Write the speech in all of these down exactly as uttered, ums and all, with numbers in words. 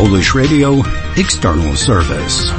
Polish Radio External Service.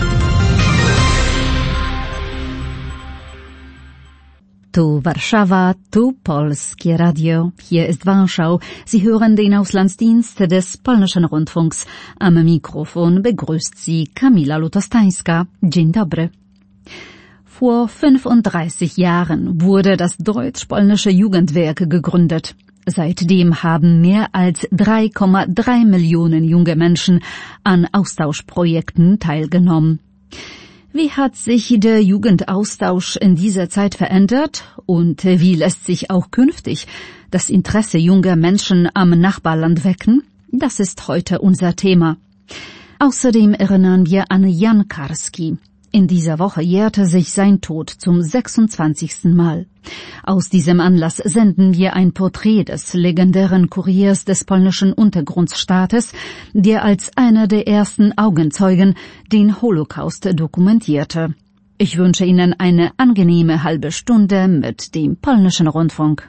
Tu Warszawa, tu Polskie Radio. Hier ist Warschau. Sie hören den Auslandsdienst des Polnischen Rundfunks. Am Mikrofon begrüßt Sie Kamila Lutostańska. Dzień dobry. Vor fünfunddreißig Jahren wurde das Deutsch-Polnische Jugendwerk gegründet. Seitdem haben mehr als drei Komma drei Millionen junge Menschen an Austauschprojekten teilgenommen. Wie hat sich der Jugendaustausch in dieser Zeit verändert und wie lässt sich auch künftig das Interesse junger Menschen am Nachbarland wecken? Das ist heute unser Thema. Außerdem erinnern wir an Jan Karski. In dieser Woche jährte sich sein Tod zum sechsundzwanzigsten Mal. Aus diesem Anlass senden wir ein Porträt des legendären Kuriers des polnischen Untergrundstaates, der als einer der ersten Augenzeugen den Holocaust dokumentierte. Ich wünsche Ihnen eine angenehme halbe Stunde mit dem Polnischen Rundfunk.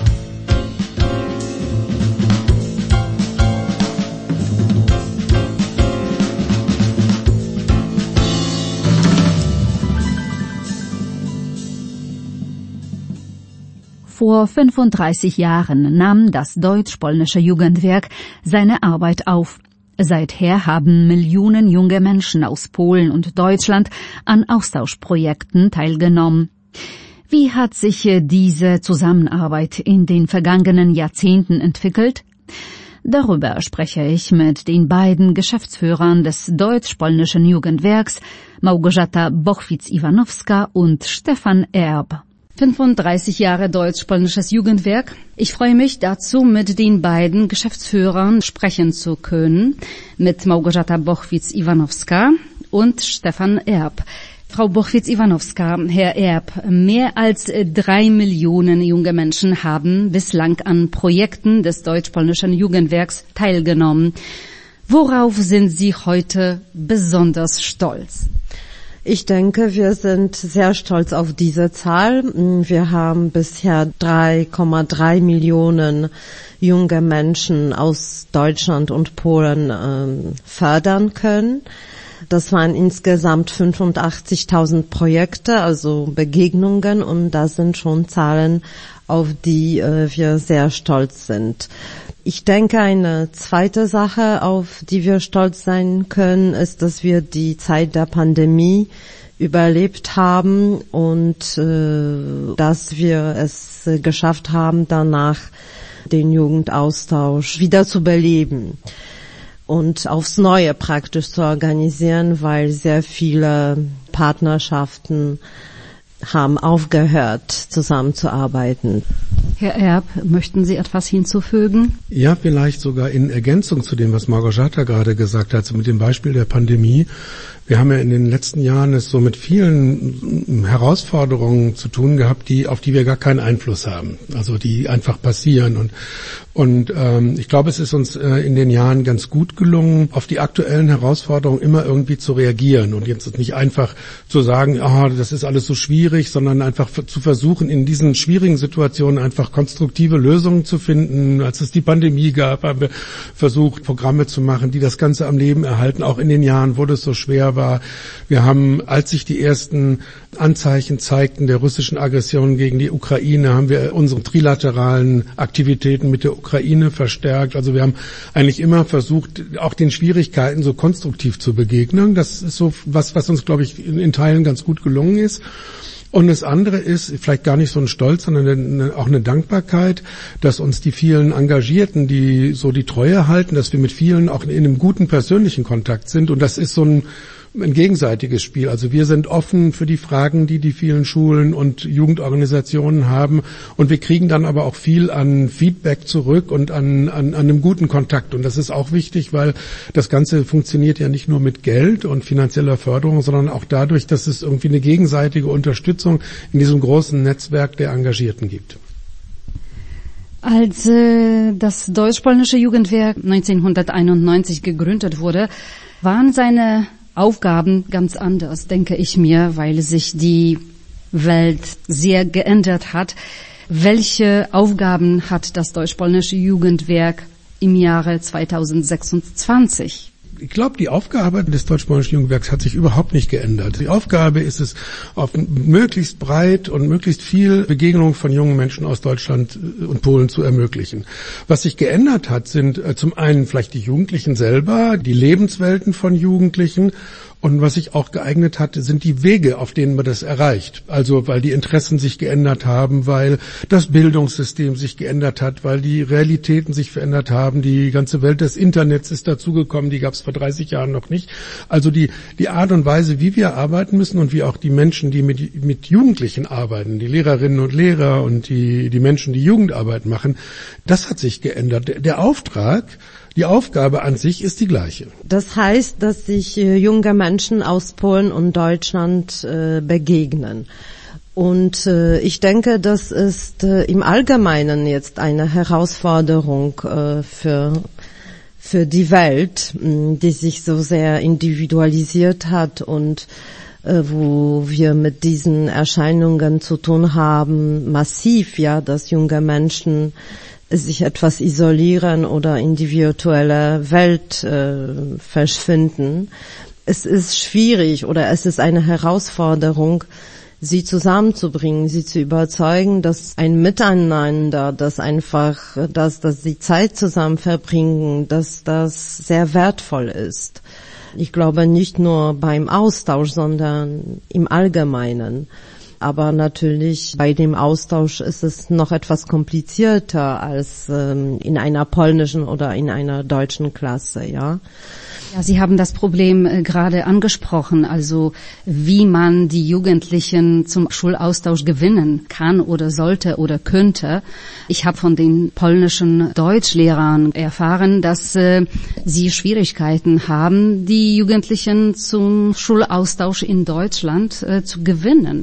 Vor fünfunddreißig Jahren nahm das Deutsch-Polnische Jugendwerk seine Arbeit auf. Seither haben Millionen junge Menschen aus Polen und Deutschland an Austauschprojekten teilgenommen. Wie hat sich diese Zusammenarbeit in den vergangenen Jahrzehnten entwickelt? Darüber spreche ich mit den beiden Geschäftsführern des Deutsch-Polnischen Jugendwerks, Małgorzata Bochwitz-Iwanowska und Stefan Erb. fünfunddreißig Jahre Deutsch-Polnisches Jugendwerk. Ich freue mich dazu, mit den beiden Geschäftsführern sprechen zu können, mit Małgorzata Bochwitz-Iwanowska und Stefan Erb. Frau Bochwitz-Iwanowska, Herr Erb, mehr als drei Millionen junge Menschen haben bislang an Projekten des Deutsch-Polnischen Jugendwerks teilgenommen. Worauf sind Sie heute besonders stolz? Ich denke, wir sind sehr stolz auf diese Zahl. Wir haben bisher drei Komma drei Millionen junge Menschen aus Deutschland und Polen äh, fördern können. Das waren insgesamt fünfundachtzigtausend Projekte, also Begegnungen, und das sind schon Zahlen, auf die äh, wir sehr stolz sind. Ich denke, eine zweite Sache, auf die wir stolz sein können, ist, dass wir die Zeit der Pandemie überlebt haben und äh, dass wir es äh, geschafft haben, danach den Jugendaustausch wieder zu beleben und aufs Neue praktisch zu organisieren, weil sehr viele Partnerschaften haben aufgehört, zusammenzuarbeiten. Herr Erb, möchten Sie etwas hinzufügen? Ja, vielleicht sogar in Ergänzung zu dem, was Małgorzata gerade gesagt hat, so mit dem Beispiel der Pandemie. Wir haben ja in den letzten Jahren es so mit vielen Herausforderungen zu tun gehabt, die auf die wir gar keinen Einfluss haben, also die einfach passieren. Und und ähm, ich glaube, es ist uns äh, in den Jahren ganz gut gelungen, auf die aktuellen Herausforderungen immer irgendwie zu reagieren und jetzt nicht einfach zu sagen, ah, das ist alles so schwierig, sondern einfach f- zu versuchen, in diesen schwierigen Situationen einfach konstruktive Lösungen zu finden. Als es die Pandemie gab, haben wir versucht, Programme zu machen, die das Ganze am Leben erhalten, auch in den Jahren, wo das so schwer war. Wir haben, als sich die ersten Anzeichen zeigten der russischen Aggression gegen die Ukraine, haben wir unsere trilateralen Aktivitäten mit der Ukraine verstärkt. Also wir haben eigentlich immer versucht, auch den Schwierigkeiten so konstruktiv zu begegnen. Das ist so was, was uns, glaube ich, in, in Teilen ganz gut gelungen ist. Und das andere ist vielleicht gar nicht so ein Stolz, sondern eine, auch eine Dankbarkeit, dass uns die vielen Engagierten, die so die Treue halten, dass wir mit vielen auch in einem guten persönlichen Kontakt sind. Und das ist so ein ein gegenseitiges Spiel. Also wir sind offen für die Fragen, die die vielen Schulen und Jugendorganisationen haben, und wir kriegen dann aber auch viel an Feedback zurück und an, an, an einem guten Kontakt. Und das ist auch wichtig, weil das Ganze funktioniert ja nicht nur mit Geld und finanzieller Förderung, sondern auch dadurch, dass es irgendwie eine gegenseitige Unterstützung in diesem großen Netzwerk der Engagierten gibt. Als äh, das Deutsch-Polnische Jugendwerk neunzehnhunderteinundneunzig gegründet wurde, waren seine Aufgaben ganz anders, denke ich mir, weil sich die Welt sehr geändert hat. Welche Aufgaben hat das Deutsch-Polnische Jugendwerk im Jahre zweitausendsechsundzwanzig? Ich glaube, die Aufgabe des Deutsch-Polnischen Jugendwerks hat sich überhaupt nicht geändert. Die Aufgabe ist es, auf möglichst breit und möglichst viel Begegnung von jungen Menschen aus Deutschland und Polen zu ermöglichen. Was sich geändert hat, sind äh, zum einen vielleicht die Jugendlichen selber, die Lebenswelten von Jugendlichen. Und was sich auch geeignet hat, sind die Wege, auf denen man das erreicht. Also weil die Interessen sich geändert haben, weil das Bildungssystem sich geändert hat, weil die Realitäten sich verändert haben. Die ganze Welt des Internets ist dazugekommen, die gab es vor dreißig Jahren noch nicht. Also die die Art und Weise, wie wir arbeiten müssen und wie auch die Menschen, die mit mit Jugendlichen arbeiten, die Lehrerinnen und Lehrer und die die Menschen, die Jugendarbeit machen, das hat sich geändert. Der, der Auftrag, die Aufgabe an sich ist die gleiche. Das heißt, dass sich äh, junge Menschen aus Polen und Deutschland äh, begegnen. Und äh, ich denke, das ist äh, im Allgemeinen jetzt eine Herausforderung äh, für für die Welt, mh, die sich so sehr individualisiert hat und äh, wo wir mit diesen Erscheinungen zu tun haben, massiv, ja, dass junge Menschen sich etwas isolieren oder in die virtuelle Welt äh, verschwinden. Es ist schwierig oder es ist eine Herausforderung, sie zusammenzubringen, sie zu überzeugen, dass ein Miteinander, dass einfach, dass, dass sie Zeit zusammen verbringen, dass das sehr wertvoll ist. Ich glaube nicht nur beim Austausch, sondern im Allgemeinen. Aber natürlich bei dem Austausch ist es noch etwas komplizierter als ähm, in einer polnischen oder in einer deutschen Klasse, ja. Ja, Sie haben das Problem äh, gerade angesprochen, also wie man die Jugendlichen zum Schulaustausch gewinnen kann oder sollte oder könnte. Ich habe von den polnischen Deutschlehrern erfahren, dass äh, sie Schwierigkeiten haben, die Jugendlichen zum Schulaustausch in Deutschland äh, zu gewinnen.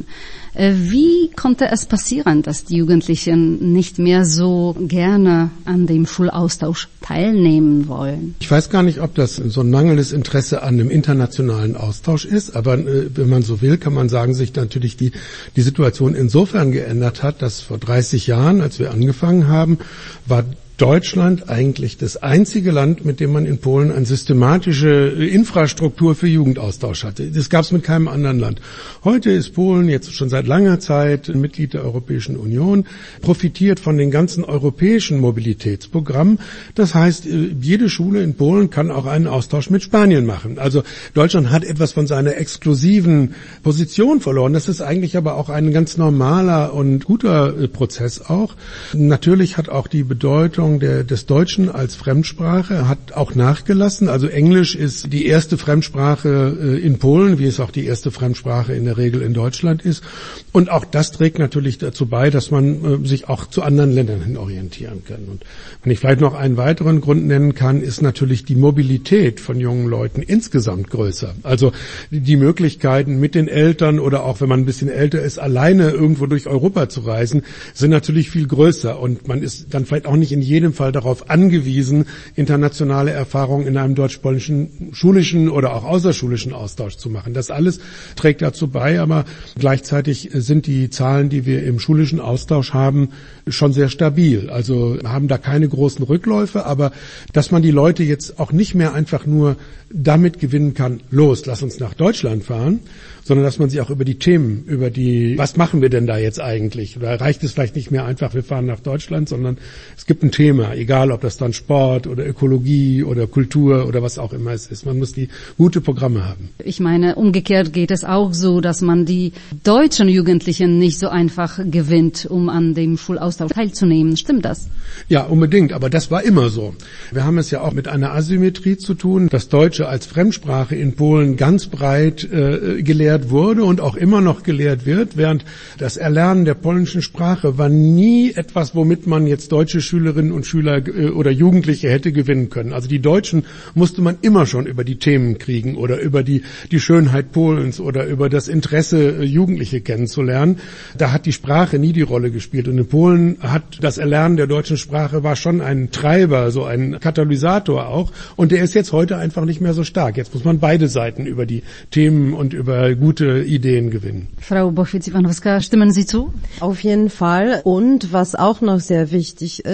Wie konnte es passieren, dass die Jugendlichen nicht mehr so gerne an dem Schulaustausch teilnehmen wollen? Ich weiß gar nicht, ob das so ein mangelndes Interesse an einem internationalen Austausch ist, aber äh, wenn man so will, kann man sagen, sich natürlich die, die Situation insofern geändert hat, dass vor dreißig Jahren, als wir angefangen haben, war Deutschland eigentlich das einzige Land, mit dem man in Polen eine systematische Infrastruktur für Jugendaustausch hatte. Das gab es mit keinem anderen Land. Heute ist Polen jetzt schon seit langer Zeit ein Mitglied der Europäischen Union, profitiert von den ganzen europäischen Mobilitätsprogrammen. Das heißt, jede Schule in Polen kann auch einen Austausch mit Spanien machen. Also Deutschland hat etwas von seiner exklusiven Position verloren. Das ist eigentlich aber auch ein ganz normaler und guter Prozess auch. Natürlich hat auch die Bedeutung Der, des Deutschen als Fremdsprache hat auch nachgelassen. Also Englisch ist die erste Fremdsprache äh, in Polen, wie es auch die erste Fremdsprache in der Regel in Deutschland ist. Und auch das trägt natürlich dazu bei, dass man äh, sich auch zu anderen Ländern hin orientieren kann. Und wenn ich vielleicht noch einen weiteren Grund nennen kann, ist natürlich die Mobilität von jungen Leuten insgesamt größer. Also die Möglichkeiten mit den Eltern oder auch wenn man ein bisschen älter ist, alleine irgendwo durch Europa zu reisen, sind natürlich viel größer. Und man ist dann vielleicht auch nicht in jedem Fall darauf angewiesen, internationale Erfahrungen in einem deutsch-polnischen schulischen oder auch außerschulischen Austausch zu machen. Das alles trägt dazu bei, aber gleichzeitig sind die Zahlen, die wir im schulischen Austausch haben, schon sehr stabil. Also haben da keine großen Rückläufe, aber dass man die Leute jetzt auch nicht mehr einfach nur damit gewinnen kann, los, lass uns nach Deutschland fahren, sondern dass man sie auch über die Themen, über die, was machen wir denn da jetzt eigentlich? Oder reicht es vielleicht nicht mehr einfach, wir fahren nach Deutschland, sondern es gibt ein Thema, egal ob das dann Sport oder Ökologie oder Kultur oder was auch immer es ist. Man muss die gute Programme haben. Ich meine, umgekehrt geht es auch so, dass man die deutschen Jugendlichen nicht so einfach gewinnt, um an dem Schulaustausch teilzunehmen. Stimmt das? Ja, unbedingt, aber das war immer so. Wir haben es ja auch mit einer Asymmetrie zu tun, dass Deutsche als Fremdsprache in Polen ganz breit äh, gelehrt wurde und auch immer noch gelehrt wird, während das Erlernen der polnischen Sprache war nie etwas, womit man jetzt deutsche Schülerinnen und Schüler äh, oder Jugendliche hätte gewinnen können. Also die Deutschen musste man immer schon über die Themen kriegen oder über die, die Schönheit Polens oder über das Interesse, äh, Jugendliche kennenzulernen. Da hat die Sprache nie die Rolle gespielt. Und in Polen hat das Erlernen der deutschen Sprache war schon ein Treiber, so ein Katalysator auch. Und der ist jetzt heute einfach nicht mehr so stark. Jetzt muss man beide Seiten über die Themen und über gute Ideen gewinnen. Frau Bochwitz-Iwanowska, stimmen Sie zu? Auf jeden Fall. Und was auch noch sehr wichtig ist,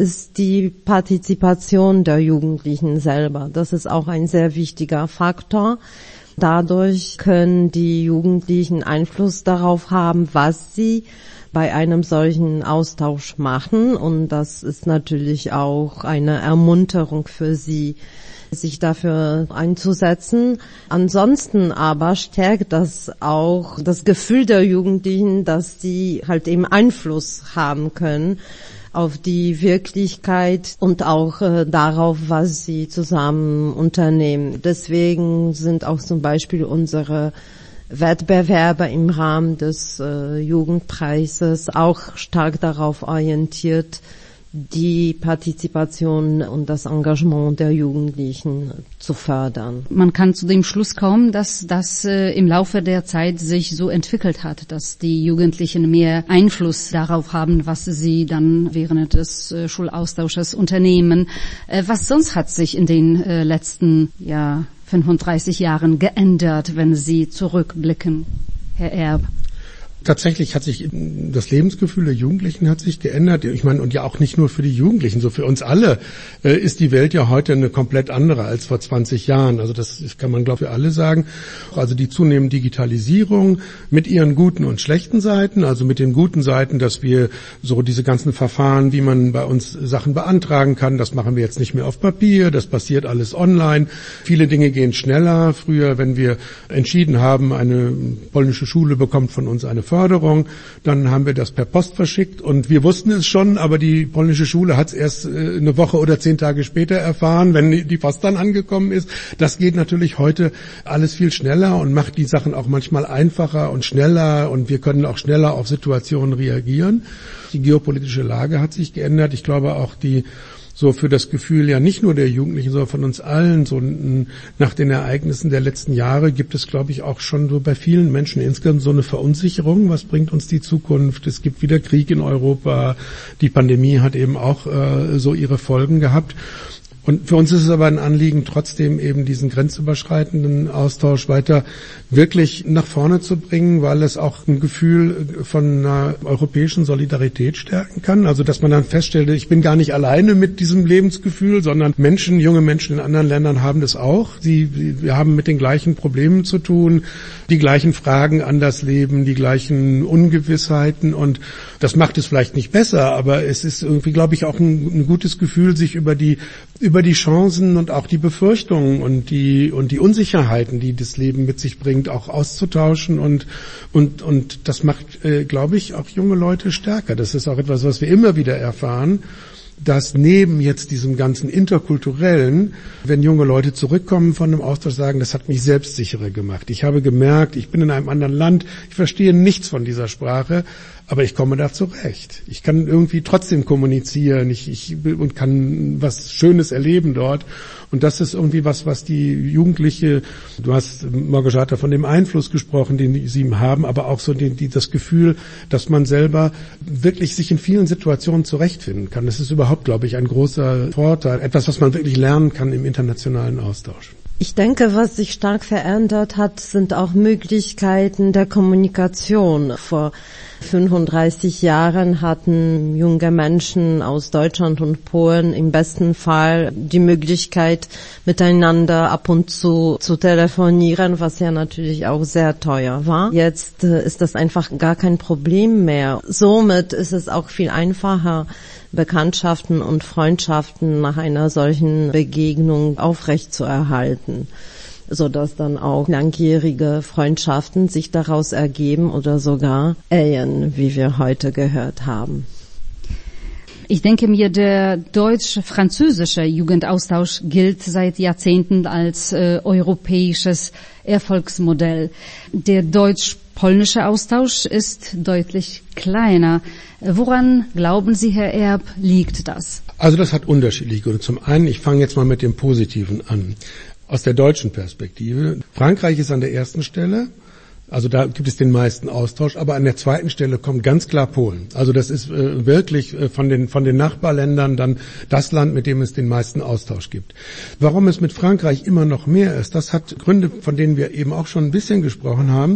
ist die Partizipation der Jugendlichen selber. Das ist auch ein sehr wichtiger Faktor. Dadurch können die Jugendlichen Einfluss darauf haben, was sie bei einem solchen Austausch machen. Und das ist natürlich auch eine Ermunterung für sie, sich dafür einzusetzen. Ansonsten aber stärkt das auch das Gefühl der Jugendlichen, dass sie halt eben Einfluss haben können auf die Wirklichkeit und auch äh, darauf, was sie zusammen unternehmen. Deswegen sind auch zum Beispiel unsere Wettbewerbe im Rahmen des äh, Jugendpreises auch stark darauf orientiert, die Partizipation und das Engagement der Jugendlichen zu fördern. Man kann zu dem Schluss kommen, dass das äh, im Laufe der Zeit sich so entwickelt hat, dass die Jugendlichen mehr Einfluss darauf haben, was sie dann während des äh, Schulaustausches unternehmen. Äh, was sonst hat sich in den äh, letzten ja, fünfunddreißig Jahren geändert, wenn Sie zurückblicken, Herr Erb? Tatsächlich hat sich das Lebensgefühl der Jugendlichen hat sich geändert. Ich meine, und ja auch nicht nur für die Jugendlichen, so für uns alle äh, ist die Welt ja heute eine komplett andere als vor zwanzig Jahren. Also das kann man, glaube ich, für alle sagen. Also die zunehmende Digitalisierung mit ihren guten und schlechten Seiten. Also mit den guten Seiten, dass wir so diese ganzen Verfahren, wie man bei uns Sachen beantragen kann, das machen wir jetzt nicht mehr auf Papier, das passiert alles online. Viele Dinge gehen schneller. Früher, wenn wir entschieden haben, eine polnische Schule bekommt von uns eine Förderung, dann haben wir das per Post verschickt und wir wussten es schon, aber die polnische Schule hat es erst eine Woche oder zehn Tage später erfahren, wenn die Post dann angekommen ist. Das geht natürlich heute alles viel schneller und macht die Sachen auch manchmal einfacher und schneller und wir können auch schneller auf Situationen reagieren. Die geopolitische Lage hat sich geändert. Ich glaube auch die so für das Gefühl ja nicht nur der Jugendlichen, sondern von uns allen, so nach den Ereignissen der letzten Jahre gibt es, glaube ich, auch schon so bei vielen Menschen insgesamt so eine Verunsicherung. Was bringt uns die Zukunft? Es gibt wieder Krieg in Europa. Die Pandemie hat eben auch äh, so ihre Folgen gehabt. Und für uns ist es aber ein Anliegen, trotzdem eben diesen grenzüberschreitenden Austausch weiter wirklich nach vorne zu bringen, weil es auch ein Gefühl von einer europäischen Solidarität stärken kann. Also dass man dann feststellt, ich bin gar nicht alleine mit diesem Lebensgefühl, sondern Menschen, junge Menschen in anderen Ländern haben das auch. Sie, wir haben mit den gleichen Problemen zu tun, die gleichen Fragen an das Leben, die gleichen Ungewissheiten und das macht es vielleicht nicht besser, aber es ist irgendwie, glaube ich, auch ein, ein gutes Gefühl, sich über die über die Chancen und auch die Befürchtungen und die und die Unsicherheiten, die das Leben mit sich bringt, auch auszutauschen und und und das macht, äh, glaube ich, auch junge Leute stärker. Das ist auch etwas, was wir immer wieder erfahren, dass neben jetzt diesem ganzen Interkulturellen, wenn junge Leute zurückkommen von einem Austausch, sagen, das hat mich selbstsicherer gemacht. Ich habe gemerkt, ich bin in einem anderen Land, ich verstehe nichts von dieser Sprache, aber ich komme da zurecht. Ich kann irgendwie trotzdem kommunizieren, ich, ich und kann was Schönes erleben dort. Und das ist irgendwie was, was die Jugendliche, du hast, Margareta, von dem Einfluss gesprochen, den sie haben, aber auch so die, die, das Gefühl, dass man selber wirklich sich in vielen Situationen zurechtfinden kann. Das ist überhaupt, glaube ich, ein großer Vorteil, etwas, was man wirklich lernen kann im internationalen Austausch. Ich denke, was sich stark verändert hat, sind auch Möglichkeiten der Kommunikation. Vor fünfunddreißig Jahren hatten junge Menschen aus Deutschland und Polen im besten Fall die Möglichkeit, miteinander ab und zu zu telefonieren, was ja natürlich auch sehr teuer war. Jetzt äh, ist das einfach gar kein Problem mehr. Somit ist es auch viel einfacher, Bekanntschaften und Freundschaften nach einer solchen Begegnung aufrechtzuerhalten, so dass dann auch langjährige Freundschaften sich daraus ergeben oder sogar Ehen, wie wir heute gehört haben. Ich denke mir, der deutsch-französische Jugendaustausch gilt seit Jahrzehnten als äh, europäisches Erfolgsmodell. Der deutsch-polnische Austausch ist deutlich kleiner. Woran glauben Sie, Herr Erb, liegt das? Also das hat unterschiedliche Gründe. Zum einen, ich fange jetzt mal mit dem Positiven an. Aus der deutschen Perspektive. Frankreich ist an der ersten Stelle. Also da gibt es den meisten Austausch, aber an der zweiten Stelle kommt ganz klar Polen. Also das ist äh, wirklich äh, von den von den Nachbarländern dann das Land, mit dem es den meisten Austausch gibt. Warum es mit Frankreich immer noch mehr ist, das hat Gründe, von denen wir eben auch schon ein bisschen gesprochen haben.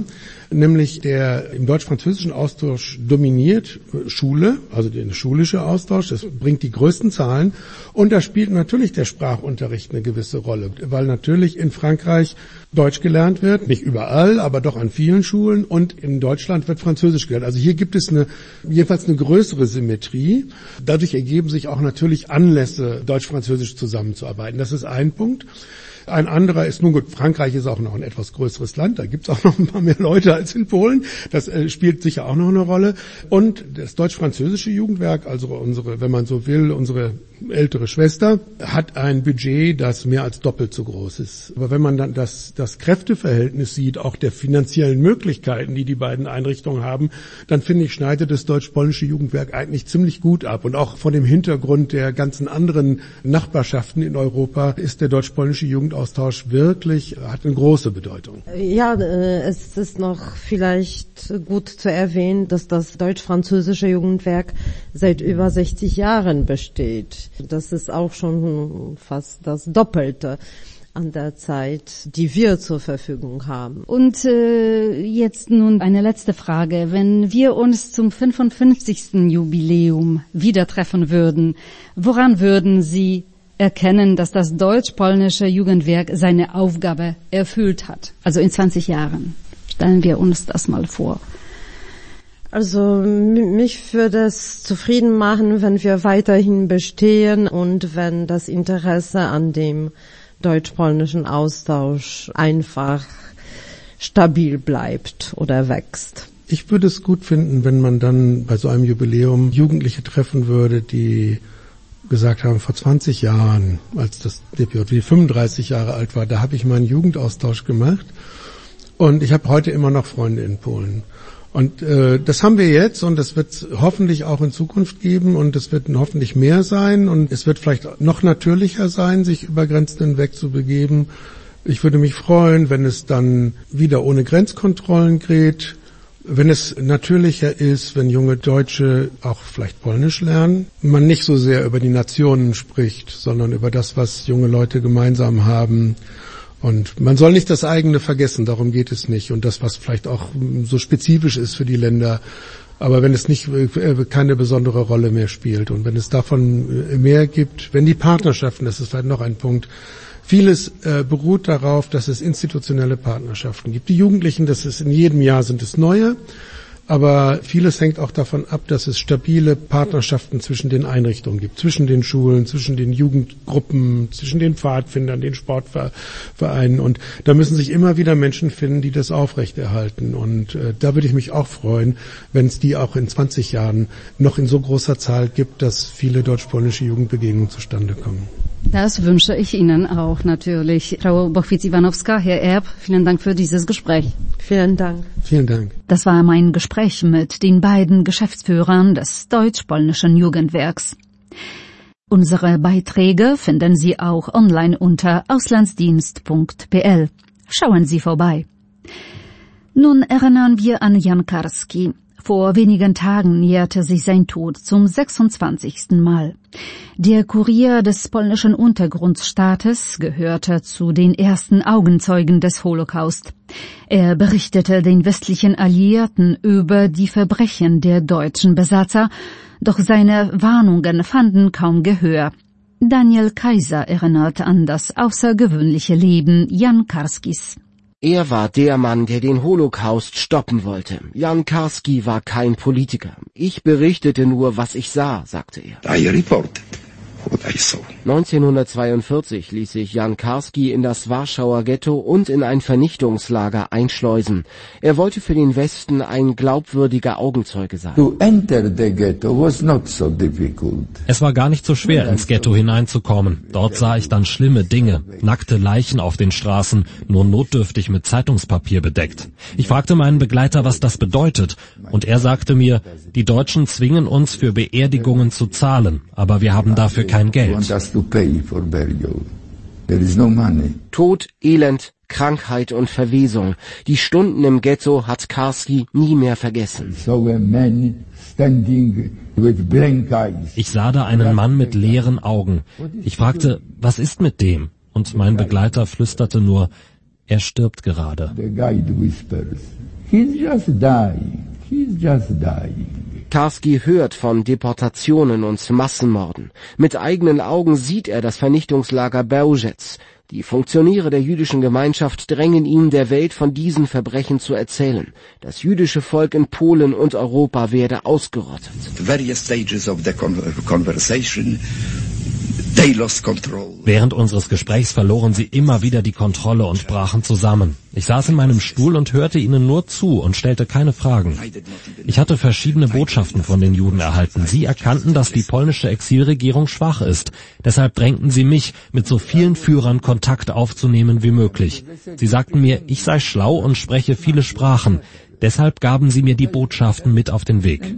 nämlich der im deutsch-französischen Austausch dominiert Schule, also der schulische Austausch, das bringt die größten Zahlen und da spielt natürlich der Sprachunterricht eine gewisse Rolle, weil natürlich in Frankreich Deutsch gelernt wird, nicht überall, aber doch an vielen Schulen und in Deutschland wird Französisch gelernt. Also hier gibt es eine, jedenfalls eine größere Symmetrie. Dadurch ergeben sich auch natürlich Anlässe, Deutsch-Französisch zusammenzuarbeiten. Das ist ein Punkt. Ein anderer ist, nun gut, Frankreich ist auch noch ein etwas größeres Land, da gibt's auch noch ein paar mehr Leute als in Polen, das äh, spielt sicher auch noch eine Rolle. Und das deutsch-französische Jugendwerk, also unsere, wenn man so will, unsere ältere Schwester, hat ein Budget, das mehr als doppelt so groß ist. Aber wenn man dann das, das Kräfteverhältnis sieht, auch der finanziellen Möglichkeiten, die die beiden Einrichtungen haben, dann finde ich, schneidet das deutsch-polnische Jugendwerk eigentlich ziemlich gut ab. Und auch vor dem Hintergrund der ganzen anderen Nachbarschaften in Europa ist der deutsch-polnische Jugendaustausch wirklich, hat eine große Bedeutung. Ja, es ist noch vielleicht gut zu erwähnen, dass das deutsch-französische Jugendwerk seit über sechzig Jahren besteht. Das ist auch schon fast das Doppelte an der Zeit, die wir zur Verfügung haben. Und äh, jetzt nun eine letzte Frage. Wenn wir uns zum fünfundfünfzigsten Jubiläum wieder treffen würden, woran würden Sie erkennen, dass das deutsch-polnische Jugendwerk seine Aufgabe erfüllt hat? Also in zwanzig Jahren. Stellen wir uns das mal vor. Also mich würde es zufrieden machen, wenn wir weiterhin bestehen und wenn das Interesse an dem deutsch-polnischen Austausch einfach stabil bleibt oder wächst. Ich würde es gut finden, wenn man dann bei so einem Jubiläum Jugendliche treffen würde, die gesagt haben, vor zwanzig Jahren, als das D P J W fünfunddreißig Jahre alt war, da habe ich meinen Jugendaustausch gemacht und ich habe heute immer noch Freunde in Polen. Und äh, das haben wir jetzt und das wird hoffentlich auch in Zukunft geben und es wird hoffentlich mehr sein und es wird vielleicht noch natürlicher sein, sich über Grenzen hinweg zu begeben. Ich würde mich freuen, wenn es dann wieder ohne Grenzkontrollen geht, wenn es natürlicher ist, wenn junge Deutsche auch vielleicht Polnisch lernen, man nicht so sehr über die Nationen spricht, sondern über das, was junge Leute gemeinsam haben. Und man soll nicht das eigene vergessen, darum geht es nicht. Und das, was vielleicht auch so spezifisch ist für die Länder. Aber wenn es nicht keine besondere Rolle mehr spielt und wenn es davon mehr gibt, wenn die Partnerschaften, das ist vielleicht noch ein Punkt, vieles äh, beruht darauf, dass es institutionelle Partnerschaften gibt. Die Jugendlichen, das ist in jedem Jahr sind es neue. Aber vieles hängt auch davon ab, dass es stabile Partnerschaften zwischen den Einrichtungen gibt, zwischen den Schulen, zwischen den Jugendgruppen, zwischen den Pfadfindern, den Sportvereinen. Und da müssen sich immer wieder Menschen finden, die das aufrechterhalten. Und äh, da würde ich mich auch freuen, wenn es die auch in zwanzig Jahren noch in so großer Zahl gibt, dass viele deutsch-polnische Jugendbegegnungen zustande kommen. Das wünsche ich Ihnen auch natürlich. Frau Bochwitz-Iwanowska, Herr Erb, vielen Dank für dieses Gespräch. Vielen Dank. Vielen Dank. Das war mein Gespräch mit den beiden Geschäftsführern des deutsch-polnischen Jugendwerks. Unsere Beiträge finden Sie auch online unter auslandsdienst punkt p l. Schauen Sie vorbei. Nun erinnern wir an Jan Karski. Vor wenigen Tagen jährte sich sein Tod zum sechsundzwanzigsten Mal. Der Kurier des polnischen Untergrundstaates gehörte zu den ersten Augenzeugen des Holocaust. Er berichtete den westlichen Alliierten über die Verbrechen der deutschen Besatzer, doch seine Warnungen fanden kaum Gehör. Daniel Kaiser erinnert an das außergewöhnliche Leben Jan Karskis. Er war der Mann, der den Holocaust stoppen wollte. Jan Karski war kein Politiker. Ich berichtete nur, was ich sah, sagte er. I reported what I saw. neunzehnhundertzweiundvierzig ließ sich Jan Karski in das Warschauer Ghetto und in ein Vernichtungslager einschleusen. Er wollte für den Westen ein glaubwürdiger Augenzeuge sein. To enter the ghetto was not so difficult. Es war gar nicht so schwer, ins Ghetto hineinzukommen. Dort sah ich dann schlimme Dinge. Nackte Leichen auf den Straßen, nur notdürftig mit Zeitungspapier bedeckt. Ich fragte meinen Begleiter, was das bedeutet. Und er sagte mir, die Deutschen zwingen uns für Beerdigungen zu zahlen, aber wir haben dafür kein Geld. Tod, Elend, Krankheit und Verwesung. Die Stunden im Ghetto hat Karski nie mehr vergessen. Ich sah da einen Mann mit leeren Augen. Ich fragte, was ist mit dem? Und mein Begleiter flüsterte nur, er stirbt gerade. He's just dying. He's just dying. Karski hört von Deportationen und Massenmorden. Mit eigenen Augen sieht er das Vernichtungslager Bełżec. Die Funktionäre der jüdischen Gemeinschaft drängen ihn, der Welt von diesen Verbrechen zu erzählen. Das jüdische Volk in Polen und Europa werde ausgerottet. Various stages of the conversation. They lost control. Während unseres Gesprächs verloren sie immer wieder die Kontrolle und brachen zusammen. Ich saß in meinem Stuhl und hörte ihnen nur zu und stellte keine Fragen. Ich hatte verschiedene Botschaften von den Juden erhalten. Sie erkannten, dass die polnische Exilregierung schwach ist. Deshalb drängten sie mich, mit so vielen Führern Kontakt aufzunehmen wie möglich. Sie sagten mir, ich sei schlau und spreche viele Sprachen. Deshalb gaben sie mir die Botschaften mit auf den Weg.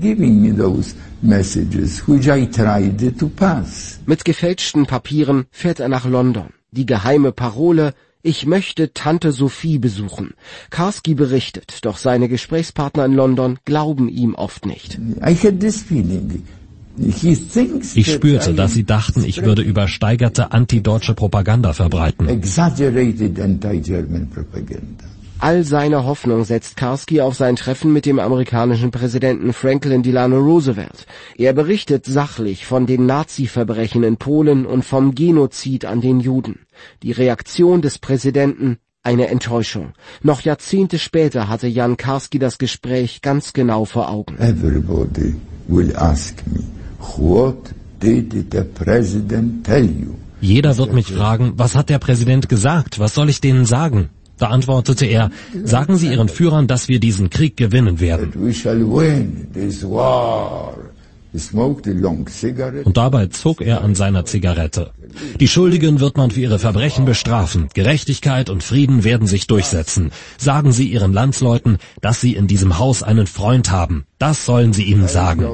Mit gefälschten Papieren fährt er nach London. Die geheime Parole: Ich möchte Tante Sophie besuchen. Karski berichtet, doch seine Gesprächspartner in London glauben ihm oft nicht. Ich spürte, dass sie dachten, ich würde übersteigerte antideutsche Propaganda verbreiten. All seine Hoffnung setzt Karski auf sein Treffen mit dem amerikanischen Präsidenten Franklin Delano Roosevelt. Er berichtet sachlich von den Nazi-Verbrechen in Polen und vom Genozid an den Juden. Die Reaktion des Präsidenten: eine Enttäuschung. Noch Jahrzehnte später hatte Jan Karski das Gespräch ganz genau vor Augen. Everybody will ask me, what did the president tell you? Jeder wird mich fragen, was hat der Präsident gesagt? Was soll ich denen sagen? Da antwortete er, sagen Sie Ihren Führern, dass wir diesen Krieg gewinnen werden. Und dabei zog er an seiner Zigarette. Die Schuldigen wird man für ihre Verbrechen bestrafen. Gerechtigkeit und Frieden werden sich durchsetzen. Sagen Sie Ihren Landsleuten, dass Sie in diesem Haus einen Freund haben. Das sollen Sie ihnen sagen.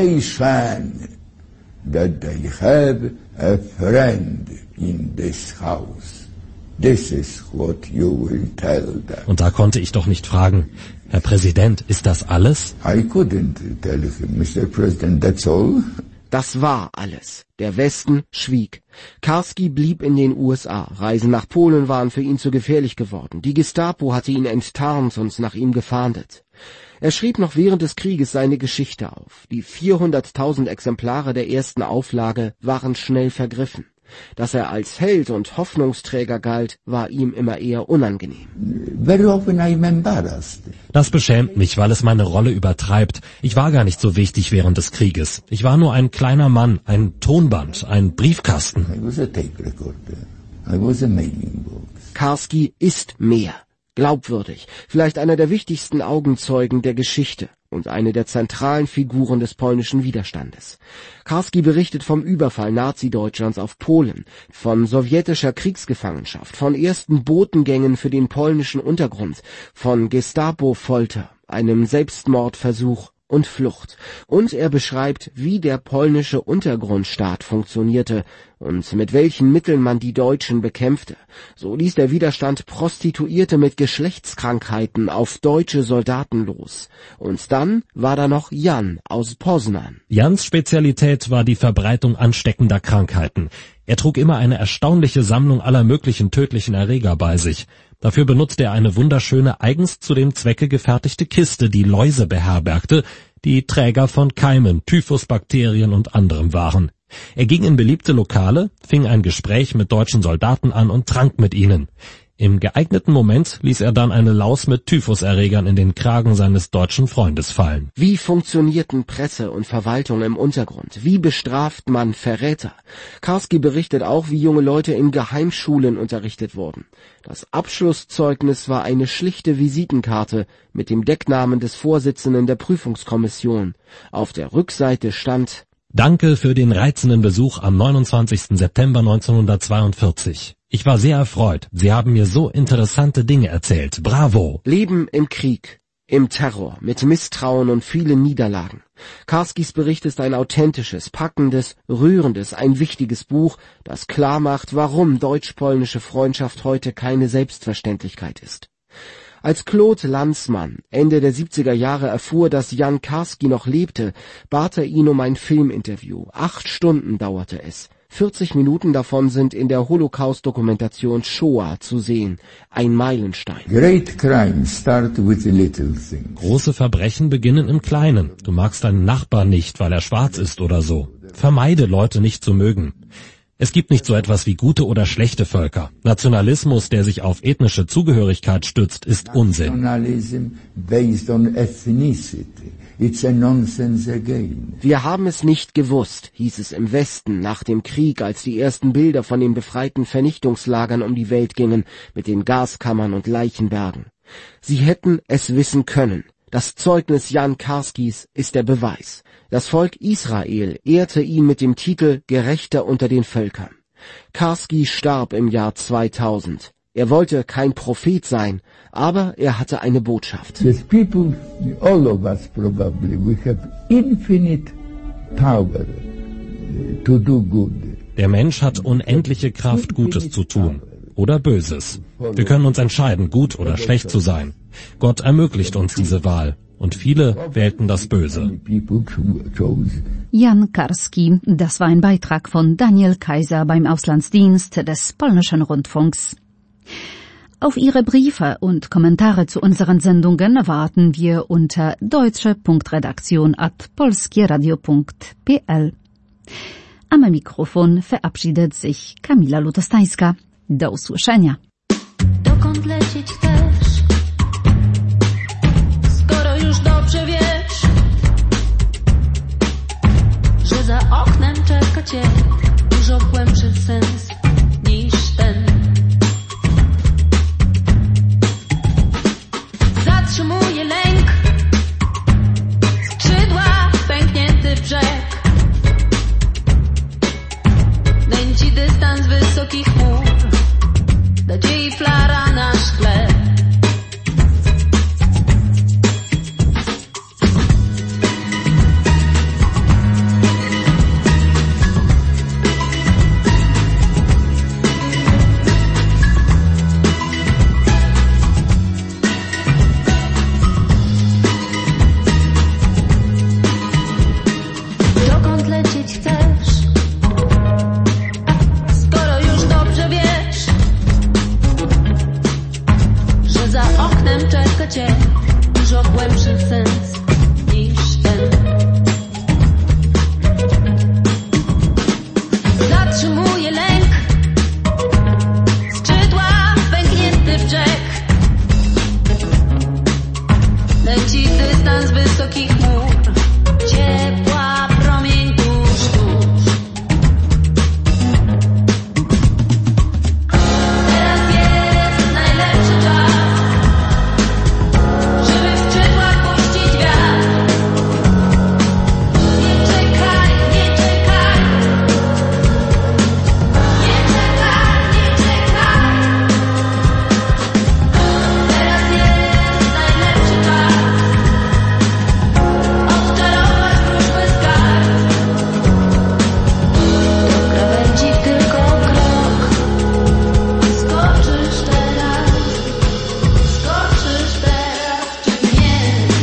This is what you will tell them. Und da konnte ich doch nicht fragen, Herr Präsident, ist das alles? I couldn't tell him, Mister President, that's all. Das war alles. Der Westen schwieg. Karski blieb in den U S A. Reisen nach Polen waren für ihn zu gefährlich geworden. Die Gestapo hatte ihn enttarnt und nach ihm gefahndet. Er schrieb noch während des Krieges seine Geschichte auf. Die vierhunderttausend Exemplare der ersten Auflage waren schnell vergriffen. Dass er als Held und Hoffnungsträger galt, war ihm immer eher unangenehm. Very often I'm embarrassed. Das beschämt mich, weil es meine Rolle übertreibt. Ich war gar nicht so wichtig während des Krieges. Ich war nur ein kleiner Mann, ein Tonband, ein Briefkasten. I was a tape recorder. I was a mailing box. Karski ist mehr. Glaubwürdig, vielleicht einer der wichtigsten Augenzeugen der Geschichte und eine der zentralen Figuren des polnischen Widerstandes. Karski berichtet vom Überfall Nazi-Deutschlands auf Polen, von sowjetischer Kriegsgefangenschaft, von ersten Botengängen für den polnischen Untergrund, von Gestapo-Folter, einem Selbstmordversuch und Flucht. Und er beschreibt, wie der polnische Untergrundstaat funktionierte und mit welchen Mitteln man die Deutschen bekämpfte. So ließ der Widerstand Prostituierte mit Geschlechtskrankheiten auf deutsche Soldaten los. Und dann war da noch Jan aus Poznan. Jans Spezialität war die Verbreitung ansteckender Krankheiten. Er trug immer eine erstaunliche Sammlung aller möglichen tödlichen Erreger bei sich. Dafür benutzte er eine wunderschöne, eigens zu dem Zwecke gefertigte Kiste, die Läuse beherbergte, die Träger von Keimen, Typhusbakterien und anderem waren. Er ging in beliebte Lokale, fing ein Gespräch mit deutschen Soldaten an und trank mit ihnen. Im geeigneten Moment ließ er dann eine Laus mit Typhuserregern in den Kragen seines deutschen Freundes fallen. Wie funktionierten Presse und Verwaltung im Untergrund? Wie bestraft man Verräter? Karski berichtet auch, wie junge Leute in Geheimschulen unterrichtet wurden. Das Abschlusszeugnis war eine schlichte Visitenkarte mit dem Decknamen des Vorsitzenden der Prüfungskommission. Auf der Rückseite stand: Danke für den reizenden Besuch am neunundzwanzigsten September neunzehnhundertzweiundvierzig. Ich war sehr erfreut. Sie haben mir so interessante Dinge erzählt. Bravo! Leben im Krieg, im Terror, mit Misstrauen und vielen Niederlagen. Karskis Bericht ist ein authentisches, packendes, rührendes, ein wichtiges Buch, das klar macht, warum deutsch-polnische Freundschaft heute keine Selbstverständlichkeit ist. Als Claude Lanzmann Ende der siebziger Jahre erfuhr, dass Jan Karski noch lebte, bat er ihn um ein Filminterview. Acht Stunden dauerte es. vierzig Minuten davon sind in der Holocaust-Dokumentation Shoah zu sehen. Ein Meilenstein. Great crimes start with little things. Große Verbrechen beginnen im Kleinen. Du magst deinen Nachbarn nicht, weil er schwarz ist oder so. Vermeide, Leute nicht zu mögen. Es gibt nicht so etwas wie gute oder schlechte Völker. Nationalismus, der sich auf ethnische Zugehörigkeit stützt, ist Unsinn. Nationalism based on ethnicity. It's a nonsense again. Wir haben es nicht gewusst, hieß es im Westen nach dem Krieg, als die ersten Bilder von den befreiten Vernichtungslagern um die Welt gingen, mit den Gaskammern und Leichenbergen. Sie hätten es wissen können. Das Zeugnis Jan Karskis ist der Beweis. Das Volk Israel ehrte ihn mit dem Titel Gerechter unter den Völkern. Karski starb im Jahr zweitausend. Er wollte kein Prophet sein, aber er hatte eine Botschaft. The people, all of us probably, we have infinite power to do good. Der Mensch hat unendliche Kraft, Gutes zu tun oder Böses. Wir können uns entscheiden, gut oder schlecht zu sein. Gott ermöglicht uns diese Wahl. Und viele wählten das Böse. Jan Karski, das war ein Beitrag von Daniel Kaiser beim Auslandsdienst des polnischen Rundfunks. Auf Ihre Briefe und Kommentare zu unseren Sendungen warten wir unter deutsche Punkt redaktion at polskieradio punkt p l. Am Mikrofon verabschiedet sich Kamila Lutostańska. Do usłyszenia. Dokąd lecieć chcesz? Skoro już dobrze wiesz, że za oknem czeka cię dużo głębszy sens niż ten. Zatrzymuje lęk, skrzydła, pęknięty brzeg, nęci dystans wysokich chmur, nadziei flara na szkle. Dokąd lecieć chcesz? Skoro już dobrze wiesz, że za oknem czeka cię dużo głębszy sens niż ten. Zatrzymuje lęk, skrzydła, pęknięty brzeg, leci dystans wysokich chmur, ciepła promień tuż, tuż. Teraz jest najlepszy czas, żeby w skrzydłach puścić wiatr. Nie czekaj, nie czekaj, nie czekaj, nie czekaj. Teraz jest najlepszy czas, odczarować wróżby skarb. Do krawędzi tylko krok, skoczysz teraz, skoczysz teraz czy nie?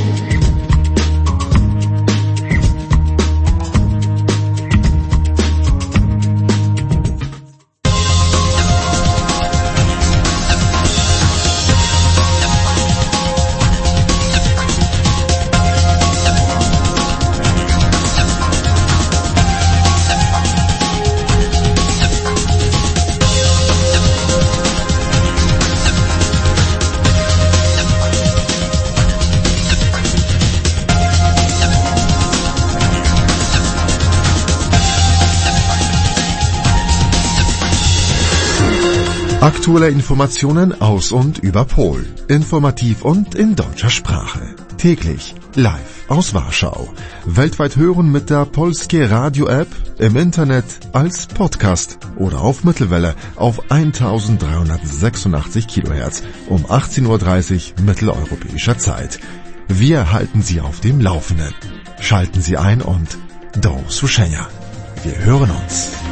Aktuelle Informationen aus und über Polen. Informativ und in deutscher Sprache. Täglich live aus Warschau. Weltweit hören mit der Polskie Radio App, im Internet, als Podcast oder auf Mittelwelle auf eintausenddreihundertsechsundachtzig Kilohertz um achtzehn Uhr dreißig mitteleuropäischer Zeit. Wir halten Sie auf dem Laufenden. Schalten Sie ein und do usłyszenia. Wir hören uns.